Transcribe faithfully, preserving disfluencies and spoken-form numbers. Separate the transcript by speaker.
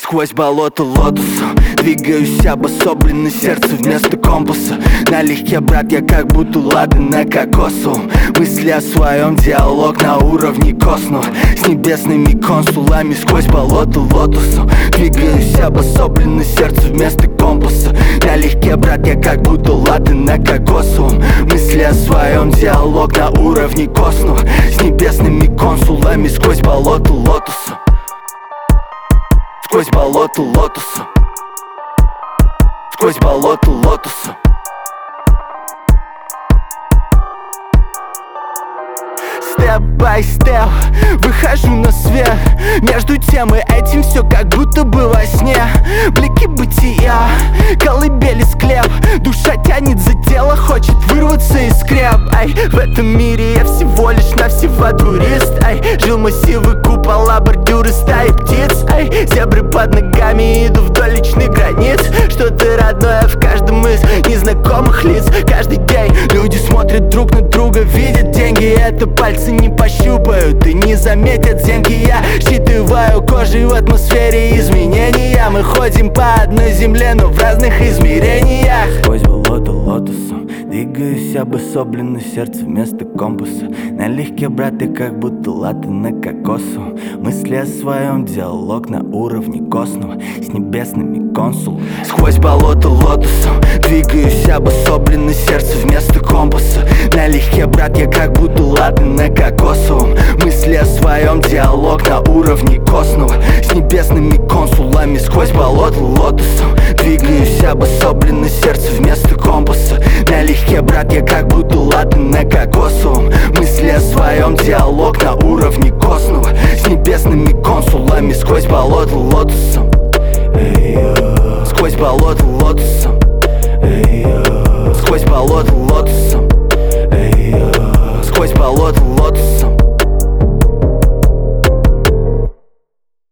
Speaker 1: Сквозь болото лотоса двигаюсь обособленно, сердце вместо компаса. Налегке, брат, я как будто лады на кокосовом. Мысли о своем, диалог на уровне космоса. С небесными консулами сквозь болото лотоса двигаюсь обособленно, сердце вместо компаса. Налегке, брат, я как будто лады на кокосовом. Мысли о своем, диалог на уровне космоса. С небесными консулами сквозь болото лотоса. Сквозь болото лотоса. Сквозь болото лотоса. Степ бай степ выхожу на свет. Между тем и этим все как будто бы во сне. Блики бытия, колыбели склеп. Душа тянет за тело, хочет вырваться из скреп. Ай, в этом мире я всего лишь навсего турист. Ай, жил массивы, купола, бордюры, стаи птиц. Ай, зебры под ногами, иду вдоль личных границ. Что-то родное в каждом из незнакомых лиц. Каждый день люди смотрят друг на друга, видят деньги. Это пальцы не пощупают и не заметят зенки. Я считываю кожей в атмосфере изменения. Мы ходим по одной земле, но в разных измерениях. Сквозь болото лотосом двигаюсь обособленно, сердце вместо компаса. Налегке, брат, я как будто латы на кокосу. Мысли о своем, диалог на уровне космоса. С небесными консулами. Сквозь болото лотосом двигаюсь обособленно, сердце вместо компаса. Налегке, брат, я как будто латы на кокосовом. Мысли о своем, диалог на уровне космоса. С небесными консулами сквозь болото лотосом двигаюсь обособленно, сердце вместо компаса. Налегке, брат, я как будто латы на кокосовом. Мысли о своем, диалог на уровне космоса. С небесными консулами сквозь болото лотосом. Сквозь болото лотосом. Сквозь болото лотосом. Сквозь болото лотосом.